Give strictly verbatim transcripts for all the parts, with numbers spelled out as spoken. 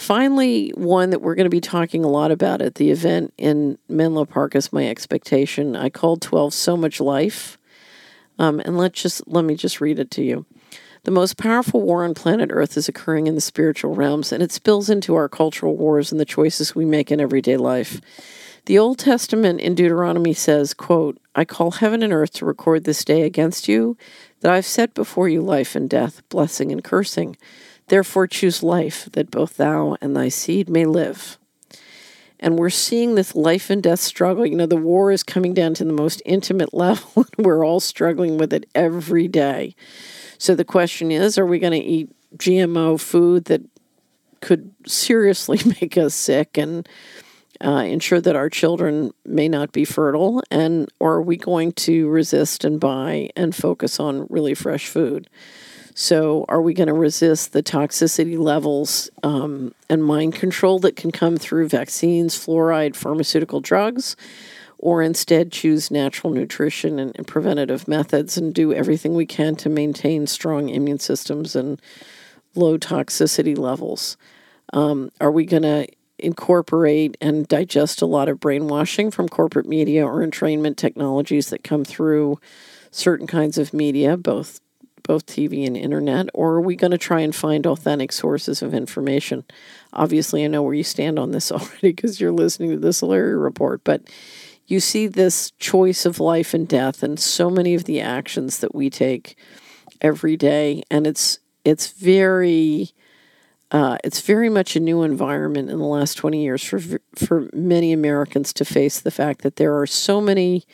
finally, one that we're going to be talking a lot about at the event in Menlo Park is my expectation. I called twelve So Much Life. Um, and let's just let me just read it to you. The most powerful war on planet Earth is occurring in the spiritual realms, and it spills into our cultural wars and the choices we make in everyday life. The Old Testament in Deuteronomy says, quote, I call heaven and earth to record this day against you, that I've set before you life and death, blessing and cursing. Therefore choose life, that both thou and thy seed may live. And we're seeing this life and death struggle. You know, the war is coming down to the most intimate level. We're all struggling with it every day. So the question is, are we going to eat G M O food that could seriously make us sick and uh, ensure that our children may not be fertile? And or are we going to resist and buy and focus on really fresh food? So are we going to resist the toxicity levels um, and mind control that can come through vaccines, fluoride, pharmaceutical drugs, or instead choose natural nutrition and, and preventative methods and do everything we can to maintain strong immune systems and low toxicity levels? Um, are we going to incorporate and digest a lot of brainwashing from corporate media or entrainment technologies that come through certain kinds of media, both both T V and internet, or are we going to try and find authentic sources of information? Obviously, I know where you stand on this already because you're listening to this Larry report, but you see this choice of life and death and so many of the actions that we take every day, and it's it's very uh, it's very much a new environment in the last twenty years for for many Americans to face the fact that there are so many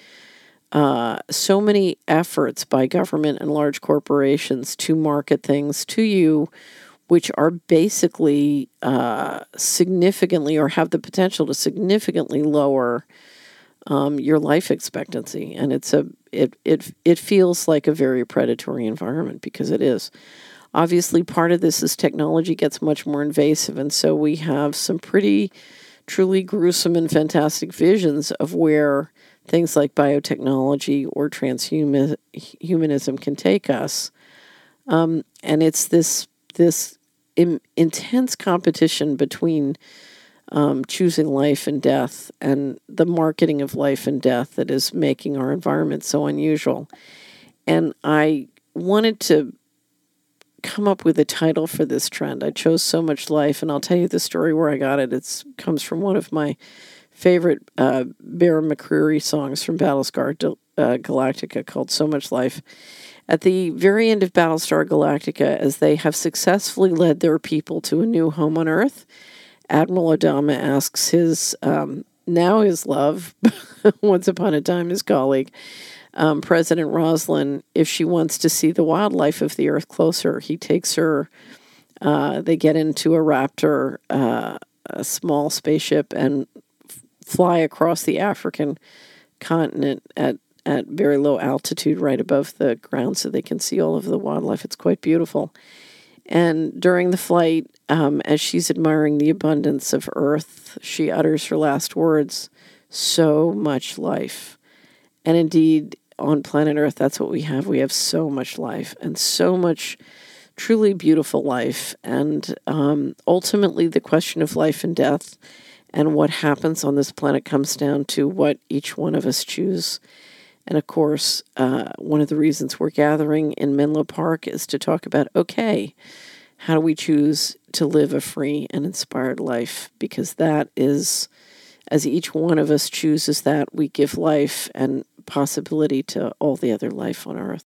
Uh, so many efforts by government and large corporations to market things to you, which are basically uh, significantly or have the potential to significantly lower um, your life expectancy. And it's a it it it feels like a very predatory environment because it is. Obviously, part of this is technology gets much more invasive, and so we have some pretty truly gruesome and fantastic visions of where things like biotechnology or transhumanism can take us. Um, and it's this this im- intense competition between um, choosing life and death and the marketing of life and death that is making our environment so unusual. And I wanted to come up with a title for this trend. I chose So Much Life, and I'll tell you the story where I got it. It comes from one of my favorite uh, Bear McCreary songs from Battlestar uh, Galactica called So Much Life. At the very end of Battlestar Galactica, as they have successfully led their people to a new home on Earth, Admiral Adama asks his, um, now his love, once upon a time his colleague, um, President Roslin, if she wants to see the wildlife of the Earth closer. He takes her, uh, they get into a Raptor, uh, a small spaceship, and fly across the African continent at, at very low altitude right above the ground so they can see all of the wildlife. It's quite beautiful. And during the flight, um, as she's admiring the abundance of Earth, she utters her last words, so much life. And indeed, on planet Earth, that's what we have. We have so much life and so much truly beautiful life. And um, ultimately, the question of life and death and what happens on this planet comes down to what each one of us choose. And of course, uh, one of the reasons we're gathering in Menlo Park is to talk about, okay, how do we choose to live a free and inspired life? Because that is, as each one of us chooses that, we give life and possibility to all the other life on Earth.